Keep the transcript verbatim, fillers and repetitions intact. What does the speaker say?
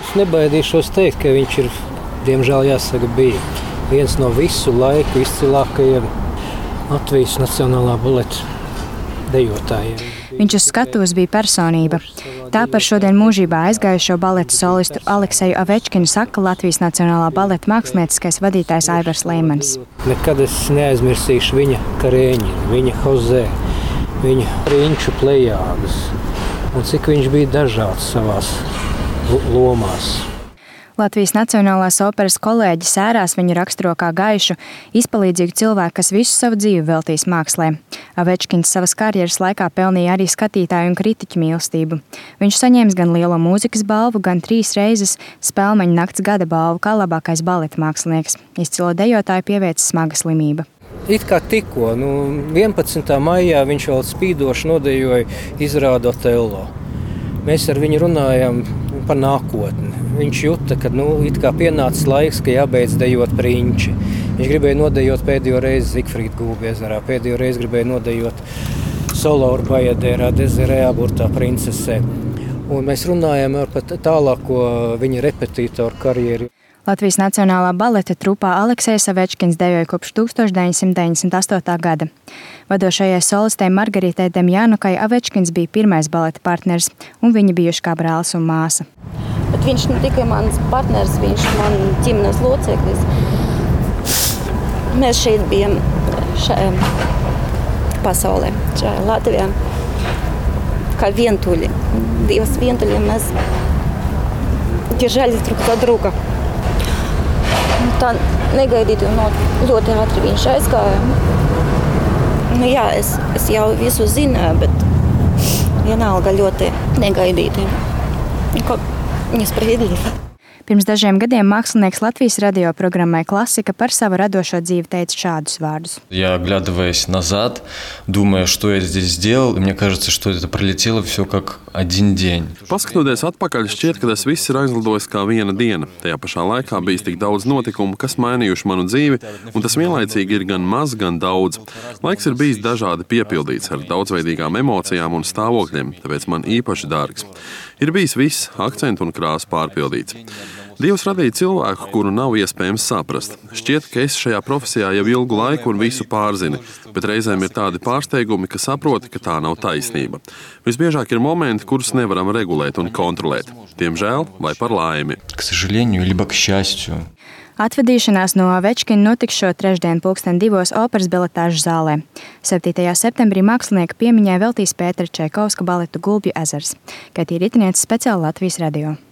nebaidīšos teikt, ka viņš ir, diemžēl jāsaka, bija viens no visu laiku izcilākajiem Latvijas Nacionālā baleta dejotājiem. Viņš uz skatuves bija personība. Tā par šodien mūžībā aizgājušo baleta solistu Alekseju Avečkinu saka Latvijas Nacionālā baleta mākslinieckais vadītājs Aivars Līmanis. Nekad es neaizmirsīšu viņa Karēņinu, viņa Hozē, viņa Rinču plejādus un cik viņš bija dažāds savās lomās. Latvijas Nacionālās operas kolēģi sērās viņu raksturo kā gaišu, izpalīdzīgu cilvēku, kas visu savu dzīvi veltīs mākslē. Avečkins savas karjeras laikā pelnīja arī skatītāju un kritiķu mīlestību. Viņš saņēmis gan lielo mūzikas balvu, gan trīs reizes Spēlmeņa nakts gada balvu kā labākais baleta mākslinieks. Izcilo dejotāju pieveica smaga slimība. It kā tikko, nu, vienpadsmitā maijā viņš vēl spīdoši nodejoja izrādu Otello. Mēs ar viņu runājām par nākotni. Viņš juta, ka nu, it kā pienācis laiks, ka jābeidz dejot Prinči. Viņš gribēja nodejot pēdējo reizi Zigfrīda Gulbiezerā, pēdējo reizi gribēja nodejot Solauru Bajadērā, Dezerē Aburtā princesē. Un mēs runājām par tālāko viņa repetītoru karjeru. Latvijas Nacionālā baleta trupā Aleksejs Avečkins dejoja kopš tūkstoš deviņsimt deviņdesmit astotā gada. Vadošajai solistei Margaritai Demjanukai Avečkins bija pirmais baleta partneris, un viņi bijuši kā brālis un māsa. Bet viņš ne tikai mans partneris, viņš man ģimenes loceklis. Mēs šeit bijām šajā pasaulē, šajā Latvijā, kā vientuļi. Divas vientuļi mēs держались друг за друга. Tā negaidīti un ļoti ātri viņš aizgāja. Nu jā, es, es jau visu zināju, bet vienalga ļoti negaidīti. Kā nespravedlība. Pirms dažiem gadiem mākslinieks Latvijas radio programmai Klasika par savu radošo dzīvi teica šādus vārdus. Я, оглядываясь назад, думаю, что я здесь сделал, и мне кажется, что это пролетело все как один день. Paskatoties atpakaļ, šķiet, ka tas viss ir aizlidojis kā viena diena. Tajā pašā laikā bijis tik daudz notikumu, kas mainījuši manu dzīvi, un tas vienlaicīgi ir gan maz, gan daudz. Laiks ir bijis dažādi piepildīts ar daudzveidīgām emocijām un stāvokļiem, tāpēc man īpaši dārgs. Ir bijis viss, akcentu un krāsu pārpildīts. Dievs radīja cilvēku, kuru nav iespējams saprast. Šķiet, ka es šajā profesijā jau ilgu laiku un visu pārzinu, bet reizēm ir tādi pārsteigumi, ka saproti, ka tā nav taisnība. Visbiežāk ir momenti, kurus nevaram regulēt un kontrolēt. Diemžēl vai par laimi. К сожалению, либо к счастью. Atvedīšanās no Avečkina notiks šo trešdien pulksten divos operas beletāžu zālē. septītajā septembrī mākslinieka piemiņai veltīs Pētera Čaikovska baletu Gulbju ezers. Kaitī Ritinieca, speciāli Latvijas radio.